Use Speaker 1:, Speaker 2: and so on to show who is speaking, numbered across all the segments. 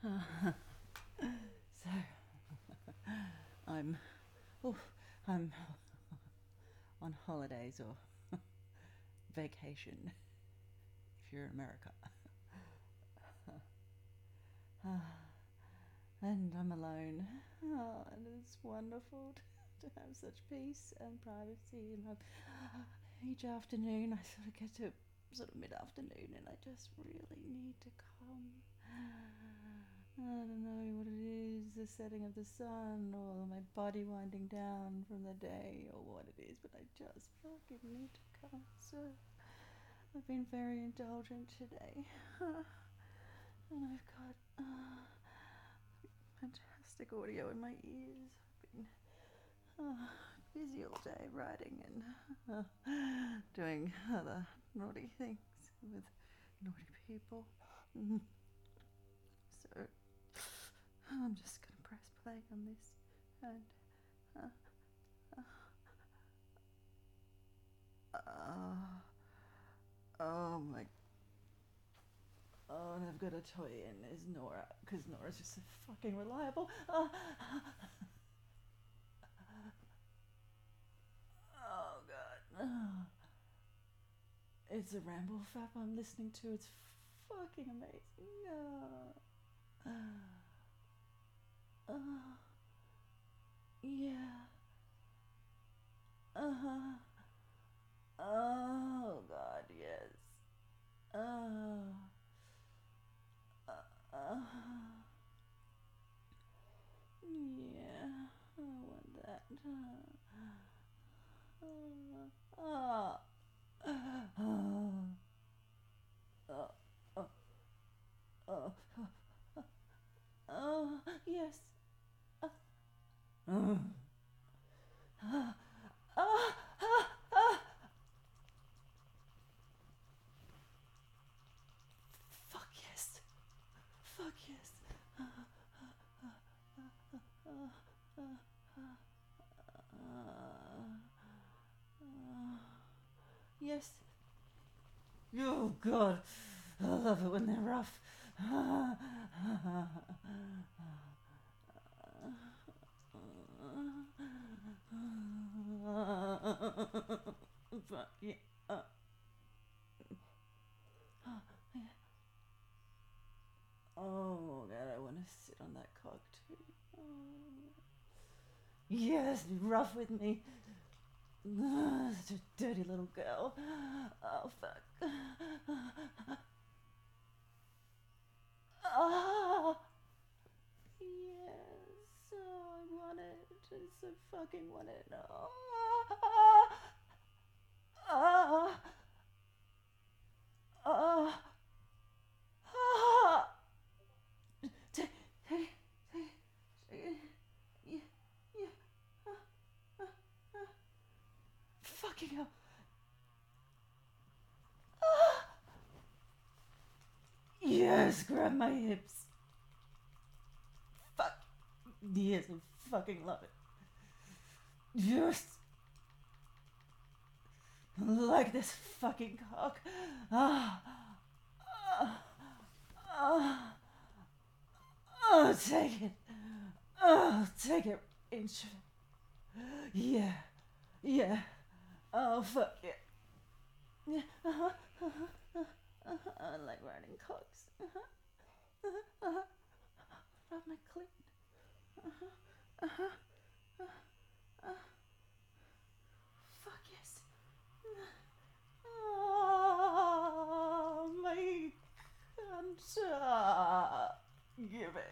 Speaker 1: So I'm I'm on holidays or vacation if you're in America. And I'm alone. And it's wonderful to have such peace and privacy. And each afternoon, I sort of get to sort of mid-afternoon, and I just really need to come. I don't know what it is, the setting of the sun, or my body winding down from the day, or what it is, but I just fucking need to come. So I've been very indulgent today. And I've got fantastic audio in my ears. I've been busy all day writing and doing other naughty things with naughty people. So I'm just gonna press play on this and oh my. Oh, and I've got a toy in. Is Nora, because Nora's just so fucking reliable. Oh god. It's a Ramble Fap I'm listening to. It's fucking amazing. Yeah. Oh god, yes. Uh, uh, yeah. I want that. Uh, uh, yes. Uh, uh, uh, uh, uh, fuck yes. Fuck yes. Yes. Oh god. I love it when they're rough. But yeah. Oh god, I want to sit on that cock too. Yes, be rough with me. Such a dirty little girl. Oh fuck. Ah, yes. Oh, I want it. I so fucking want it. Oh, ah, ah, ah. Yeah, yeah. Fucking hell. Yes, grab my hips. Fuck. Yes, I fucking love it. Yes. Like this fucking cock. Ah. Ah. Ah. Oh, take it. Oh, take it. Inch. Yeah. Yeah. Oh, fuck yeah. Yeah. I like riding cocks. Rub my clit. Fuck yes. Oh, my cunt. Give it.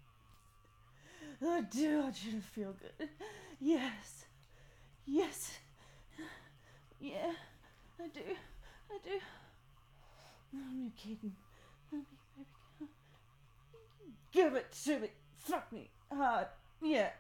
Speaker 1: I do want you to feel good. Yes. Yes. Yeah. I do. I do. You're kidding. Baby. Give it to me. Fuck me. Hard. Yeah.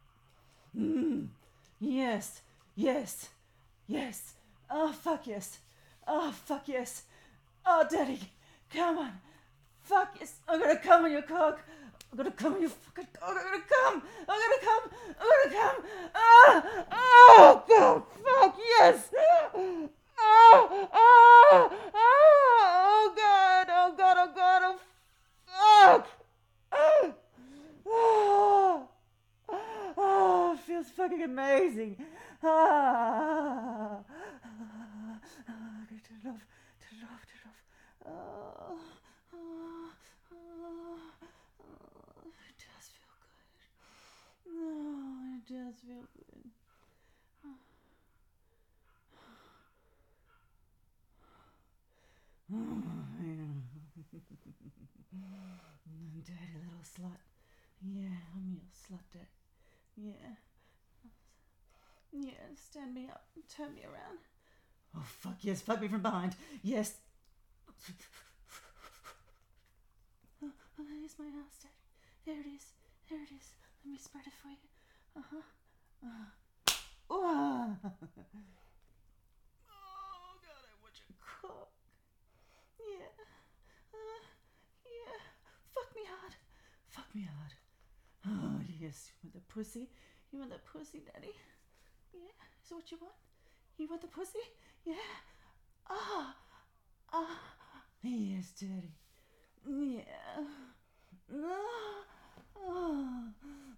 Speaker 1: Yes. Yes. Yes. Oh, fuck yes. Oh, fuck yes. Oh, daddy. Come on. Fuck yes. I'm gonna come on your cock. I'm gonna come on your fucking cock. I'm gonna come. I'm gonna come. I'm gonna come. Ah! Oh, God. Fuck yes. Oh, oh, oh, oh, God. Oh, God. Oh, God. Oh, fuck. fucking amazing. Okay, turn it off. Turn it off. Turn it off. It does feel good. Oh, it does feel good. Dirty little slut. Yeah, I'm your slut daddy. Yeah. Yeah, stand me up. Turn me around. Oh, fuck yes. Fuck me from behind. Yes. There's my ass, daddy. There it is. There it is. Let me spread it for you. Oh, God, I want your cock. Yeah. Yeah. Fuck me hard. Fuck me hard. Oh, yes. You want the pussy? You want the pussy, daddy? Yeah. Is that what you want? You want the pussy? Yeah. Ah. Ah. Yes, daddy. Yeah. Ah. Ah.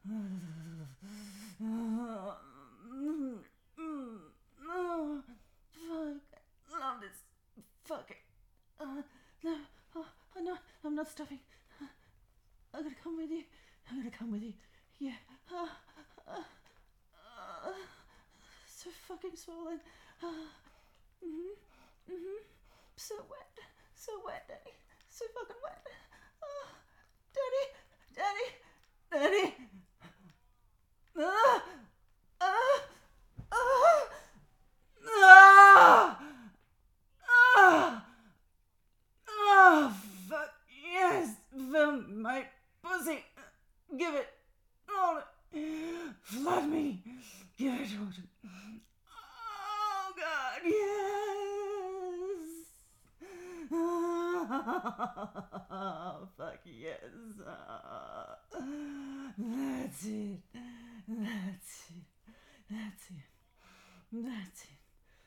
Speaker 1: Fuck. Love this. Fuck it. No. No. I'm not stopping. I'm gonna come with you. I'm gonna come with you. Yeah. So fucking swollen. So wet. So wet, daddy. So fucking wet. Daddy. Daddy. Daddy. Ah. Ah. Ah. Ah. Ah. Ah. Fuck yes. Film my pussy. Give it. Hold it. Flood me. Give it. Hold it. Oh God. Yes. Fuck yes. That's it. That's it. That's it. That's it.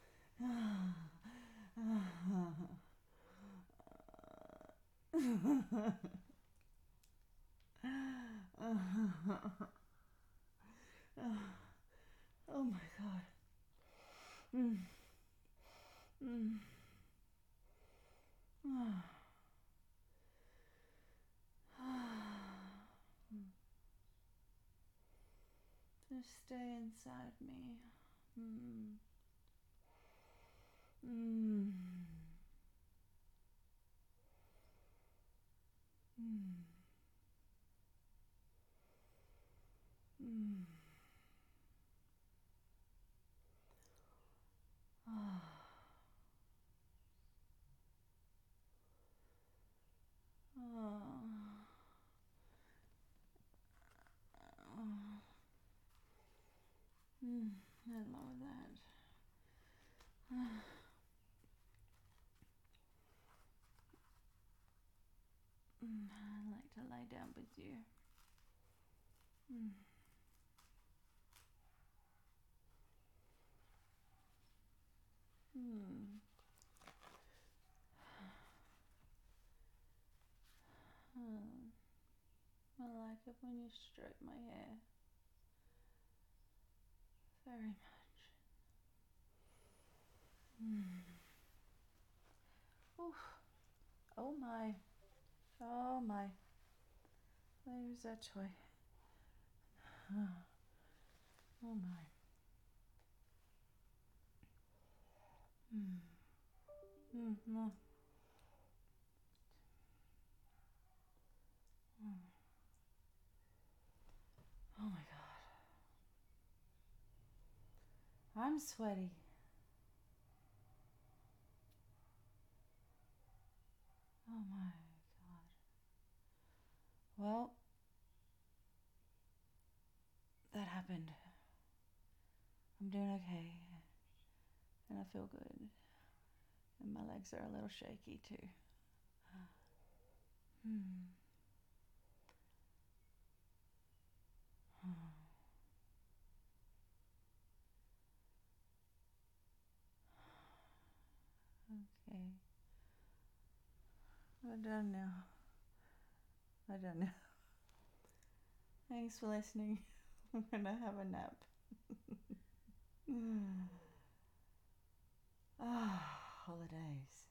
Speaker 1: Oh my God. Mm. Mm. Just stay inside me. Mm. Mm. Mm. Mm. Oh. Oh. I love that. I like to lie down with you. I like it when you stroke my hair. Very much. Oof. Oh my. Oh my. There's that toy. Oh my. No. Oh my God. I'm sweaty. Oh my God. Well, that happened. I'm doing okay. And I feel good. And my legs are a little shaky too. Okay. I'm done now. I'm done now. Thanks for listening. I'm gonna have a nap. Mm. Ah, holidays.